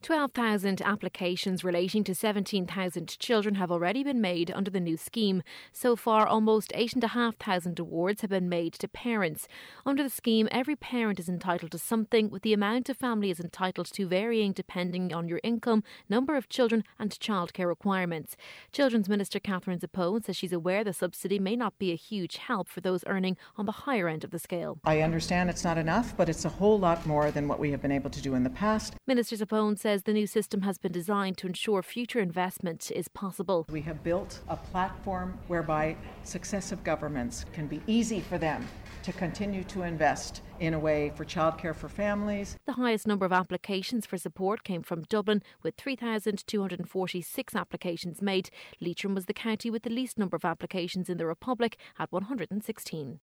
12,000 applications relating to 17,000 children have already been made under the new scheme. So far, almost 8,500 awards have been made to parents. Under the scheme, every parent is entitled to something, with the amount a family is entitled to varying depending on your income, number of children and childcare requirements. Children's Minister Catherine Zappone says she's aware the subsidy may not be a huge help for those earning on the higher end of the scale. I understand it's not enough, but it's a whole lot more than what we have been able to do in the past. Minister Zappone says the new system has been designed to ensure future investment is possible. We have built a platform whereby successive governments can be easy for them to continue to invest in a way for childcare for families. The highest number of applications for support came from Dublin, with 3,246 applications made. Leitrim was the county with the least number of applications in the Republic at 116.